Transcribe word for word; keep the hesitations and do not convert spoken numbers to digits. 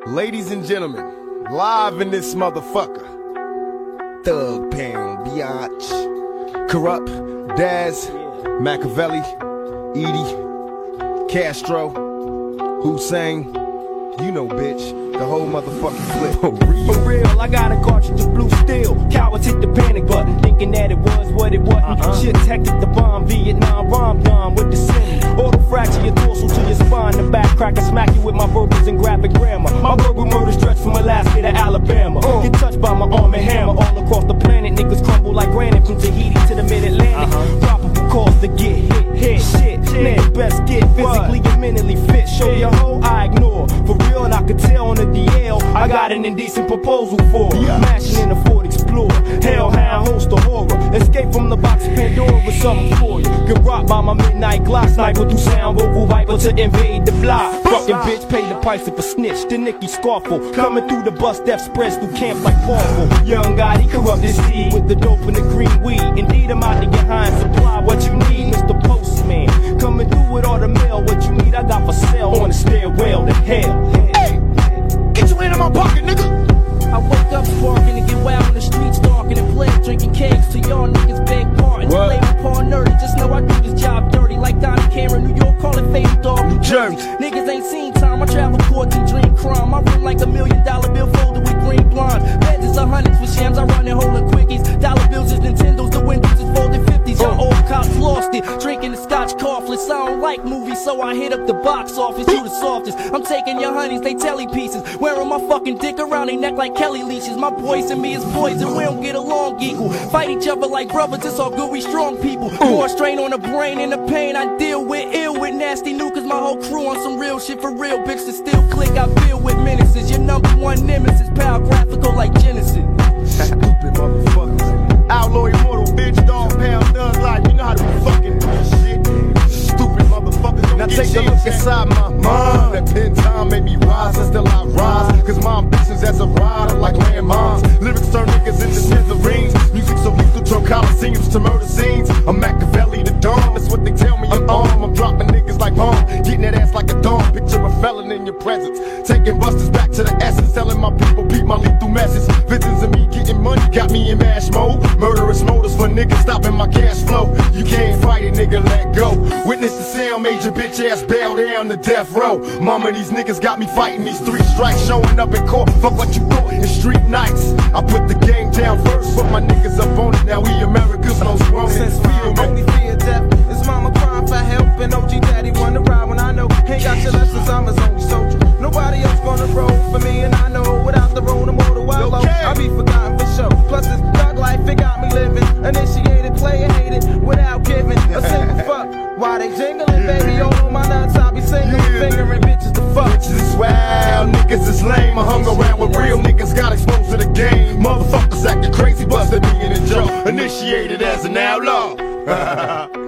Ladies and gentlemen, live in this motherfucker, Thug Pound, Biatch, Corrupt, Daz, Machiavelli, Edie, Castro, Hussein, you know bitch, the whole motherfucking clip. For real, For real I got a cartridge of blue steel. Cowards hit the panic button, thinking that it was what it wasn't. Uh-uh. Shit hectic the bomb, Vietnam bomb done with the semi. Auto fracture your dorsal to your spine, the back crack, I smack you with my verbals and graphic grammar. My verbal murder stretch from Alaska to Alabama. Uh. Get touched by my arm and hammer all across the planet. Niggas crumble like granite from Tahiti to the mid-Atlantic. Uh-huh. Probable cause to get hit, hit, shit. Man, best get physically what? and mentally fit. Show your hoe, I ignore. For real, and I could tell on the D L, I got an indecent proposal for yeah. Mashing in the Ford Explorer, hellhound host of horror. Escape from the box of Pandora with something for you. Get rocked by my midnight Glock sniper through sound vocal viper to invade the block. Fucking bitch paid the price of a snitch. The Nicky Scarful coming through the bus, death spreads through camps like Paulful. Young God, he corrupt his seed with the dope and the green weed. Indeed, I'm out to get high and supply what you need, Mister Postman. Coming through with all the mail, what you need I got for sale on the stairwell to hell. Hey, get your hand in my pocket, nigga. I wake up sparking and get wild in the streets, stalking and playing, drinking cakes till y'all niggas beg pardon. You lay upon nerdy, just know I do this job dirty like Donnie Cameron, New York, call it Fatal Dog, New Jersey. Niggas ain't seen time, I travel courts and dream crime. I run like a million dollar bill folder with green blondes. Beds is a hundreds for shams, I run and holding quickies. Dollar bills is Nintendos, the windows is folded fifties. Y'all old cops lost it, drinking the Scotch Coughless. I don't like movies, so I hit up the box office. You the softest, I'm taking your honeys, they telly pieces. Wearing my fucking dick around their neck like Kelly leashes. My boys and me is poison, we don't get along equal. Fight each other like brothers, it's all good, we strong people. More strain on the brain and the pain I deal with. Ill with nasty new, cause my whole crew on some real shit for real. Bitch, to still click, I feel with menaces. Your number one nemesis, power graphical like Genesis. Stupid motherfuckers. Outlaw immortal, bitch, dog, pound, thug life. You know how to fucking do this shit. Stupid motherfuckers don't now get take shit. A look inside my mind. That pen time made me rise, and still I rise. Cause my ambitions as a rider like landmines. Lyrics turn niggas into smithereens. Music so lethal, turn coliseums to murder scenes. I'm Machiavelli the Dawn, that's what they tell me I'm on. I'm dropping niggas like bomb, getting that ass like a dawn. Picture a felon in your presence, taking busters back to the essence. Telling my people, beat my lethal message. Visions of me getting money got me in mash mode. Murderous motives for niggas stopping my cash flow. You can't fight it, nigga, let go. Witness the sound, made your bitch ass bow down to death row. Mama, these niggas got me fighting these three strikes. Showing up in court, fuck what you thought in street nights. I put the game down first, put my niggas up on it. Now we America's most wanted. Since we only fear death, it's mama crying for help. And O G daddy wanna ride when I know ain't got your lessons, I'm his only soldier. Nobody else gonna roll for me, and I know without the road I'm more the wild low. I be forgotten for sure. Plus this thug life, it got me living. Initiated, playing, hated, without giving a single fuck. Why they jingling, baby, all on my nuts, I be singling, yeah. Fingering bitches to fuck. Bitches is wild, niggas is lame. I hung around with real niggas, got exposed to the game. Motherfuckers acting crazy, busted me in a joke. Initiated as an outlaw.